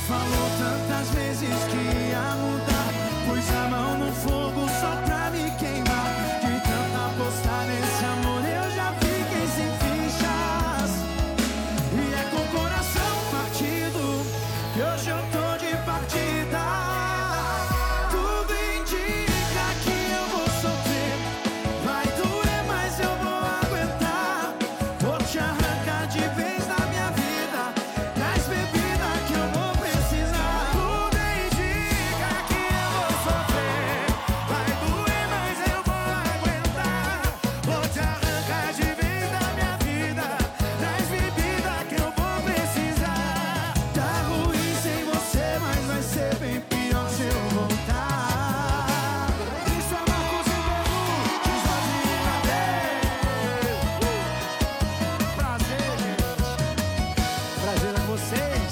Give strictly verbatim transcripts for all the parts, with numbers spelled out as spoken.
falou tantas vezes que ia mudar, pus a mão no fogo só pra me queimar. De tanto apostar nesse amor eu já fiquei sem fichas. E é com o coração partido que hoje eu tô de partida. Tudo indica que eu vou sofrer, vai doer, mas eu vou aguentar. Vou te arrancar de vez da minha vida, traz bebida que eu vou precisar. Tudo indica que eu vou sofrer, vai doer, mas eu vou aguentar. Vou te arrancar de vez da minha vida, traz bebida que eu vou precisar. Tá ruim sem você, mas vai ser bem pior se eu voltar. Isso é Marcos e Belu, de Jorge e Mateus. Prazer, gente. Prazer a vocês.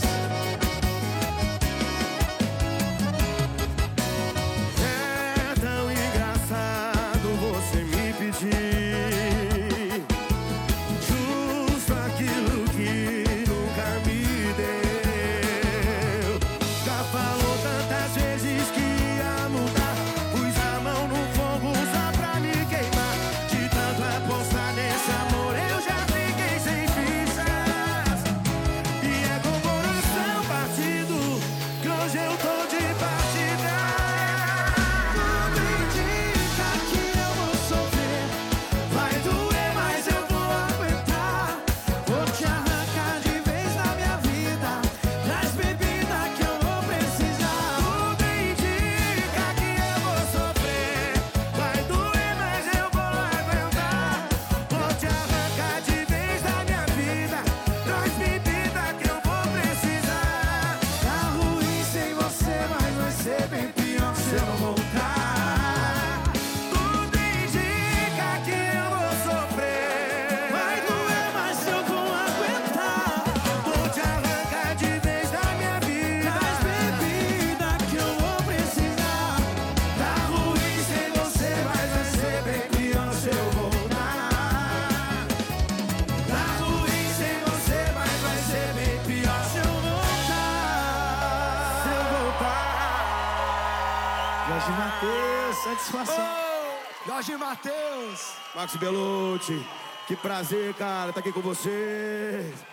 É tão engraçado você me pedir justo aquilo que nunca me deu. Já falou tantas vezes que ia mudar, pus a mão no fogo só pra me queimar. De tanto apostar nesse amor eu já fiquei sem fichas. E é com o coração partido que hoje eu tô de partida. Tudo indica que eu vou sofrer, vai doer, mas eu vou aguentar. Vou te arrancar de vez da minha vida, traz bebida que eu vou precisar. Tudo indica que eu vou sofrer, vai doer, mas eu vou aguentar. Vou te arrancar de vez da minha vida, traz bebida que eu vou precisar. Tá ruim sem você, mas vai ser bem pior se eu voltar. Tudo indica que eu vou sofrer, vai doer, mas eu vou aguentar. Vou te arrancar de vez da minha vida, traz bebida que eu vou precisar. Tá ruim sem você, mas vai ser bem pior se eu voltar. Tá ruim sem você, mas vai ser bem pior se eu voltar. Se eu voltar. Jorge Mateus, satisfação. Jorge Mateus. Marcos Bellucci, que prazer, cara, tá aqui com você.